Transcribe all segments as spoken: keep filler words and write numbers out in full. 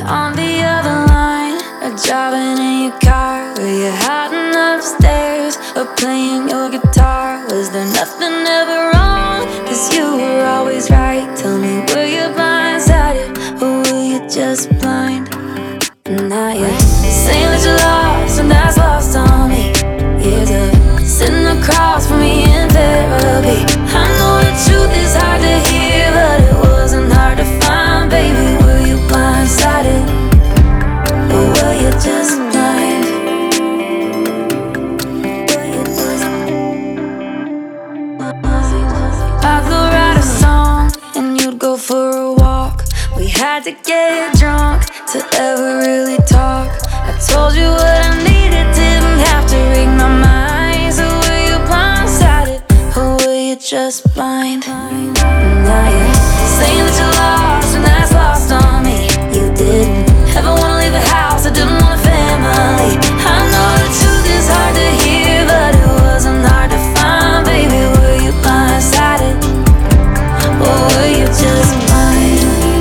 on the other line, or driving in your car, were you hiding upstairs or playing your guitar? Was there nothing ever wrong? Cause you were always right. Tell me, were you blindsided or were you just blind? And now you're saying that you're lost, and that's lost on me. Years of sitting across from me in therapy. I know the truth is hard to hear, but it wasn't hard to find. Baby, were you blindsided or were you just blind? Were you just I could write a song and you'd go for a walk. We had to get drunk to ever really talk. I told you what I needed, didn't have to read my mind. So were you blindsided or were you just blind? Now you're saying that you're lost, and that's lost on me. You didn't ever wanna leave the house, I didn't want a family. I know the truth is hard to hear, but it wasn't hard to find. Baby, were you blindsided or were you just blind?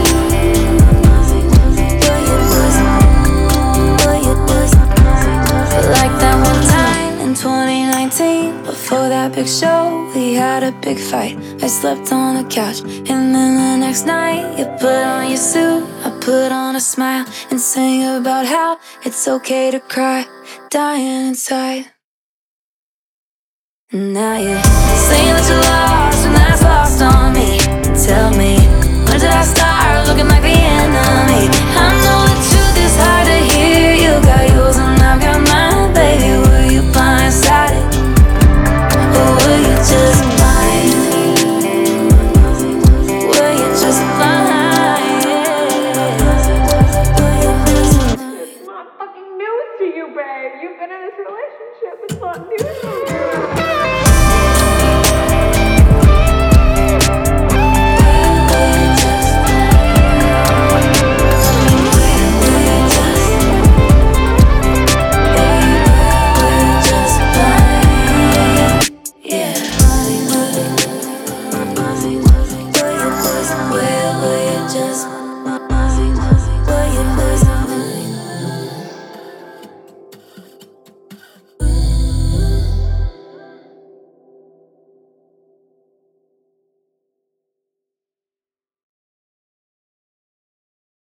Like that one time in twenty nineteen, before that big show, we had a big fight. I slept on the couch, and then the next night you put on your suit, I put on a smile and sang about how it's okay to cry, dying inside. And now you're saying that you're lost, and that's lost on me. Tell me, when did I start looking like the enemy? I know the truth is hard to hear. You got yours and I've got mine. Baby, were you blindsided or were you just blind? Were you just blind? Were you just blind? It's not fucking news to you, babe. You've been in this relationship. It's not news.